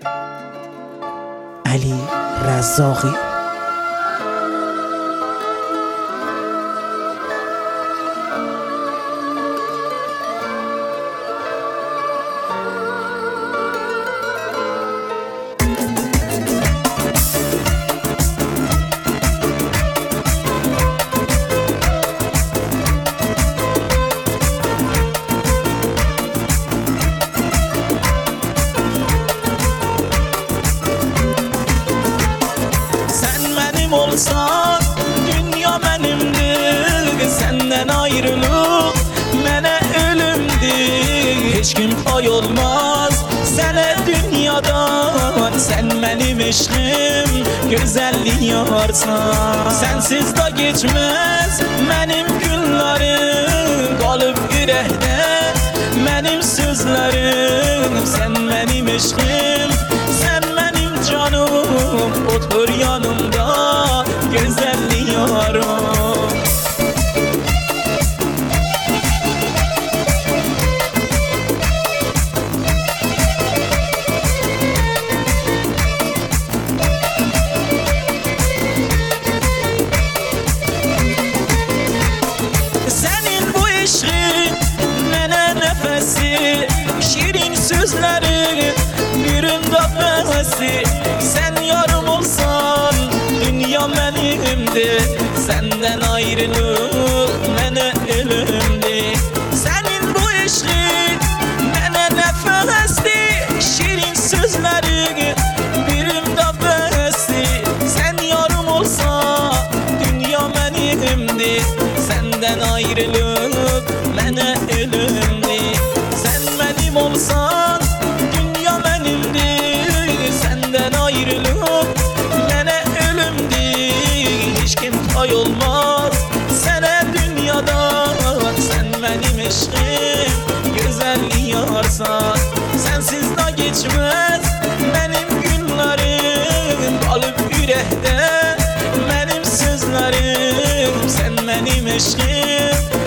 علی رزاقی. Olsan dünya benimdir, senden ayrılık mene ölümdür. Hiç kim pay olmaz sana dünyadan, sen benim eşkim, güzelliğin yarsan. Sensiz de geçmez benim günlerim, kalıp yürekte benim sözlerim. Sen benim eşkim, sen benim canım, otur yanımda güzelliğin yarım. Senin bu eşkin mene nefesi, şirin sözleri birinde nefesi. Sen yarım olsan dünya benimdi, senden ayrılık mene ölümdü. Senin bu eşkin mene nefesti, şirin sözleri birimde besti. Sen yarım olsa dünya benimdi, senden ayrılık mene ölümdü. Sen benim olsan dünya benimdi, senden ayrılık mene ölümdü. Hiç kim pay olmaz sana dünyadan, sen benim eşkim, güzelliğin yarsan. Sensiz de geçmez benim günlerim, kalıp yürekte benim sözlerim. Sen benim eşkim,